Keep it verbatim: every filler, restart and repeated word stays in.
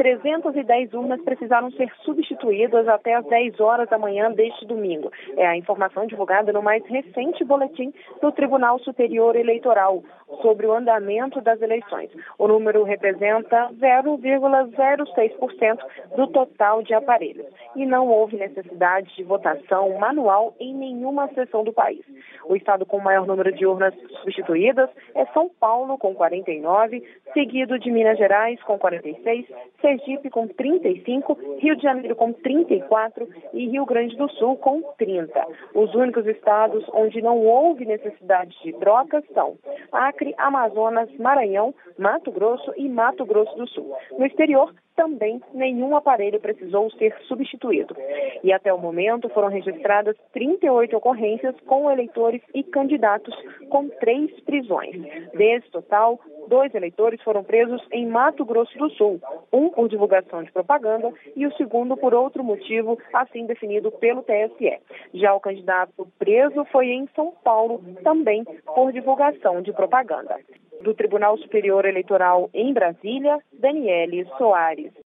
trezentas e dez urnas precisaram ser substituídas até às dez horas da manhã deste domingo. É a informação divulgada no mais recente boletim do Tribunal Superior Eleitoral sobre o andamento das eleições. O número representa zero vírgula zero seis por cento do total de aparelhos e não houve necessidade de votação manual em nenhuma seção do país. O estado com o maior número de urnas substituídas é São Paulo, com quarenta e nove, seguido de Minas Gerais, com quarenta e seis, Sergipe, com trinta e cinco, Rio de Janeiro, com trinta e quatro e Rio Grande do Sul, com trinta. Os únicos estados onde não houve necessidade de trocas são Acre, Amazonas, Maranhão, Mato Grosso e Mato Grosso do Sul. No exterior, também nenhum aparelho precisou ser substituído. E até o momento foram registradas trinta e oito ocorrências com eleitores e candidatos com três prisões. Desse total, dois eleitores foram presos em Mato Grosso do Sul, um por divulgação de propaganda e o segundo por outro motivo, assim definido pelo T S E. Já o candidato preso foi em São Paulo, também por divulgação de propaganda. Do Tribunal Superior Eleitoral em Brasília, Daniele Soares.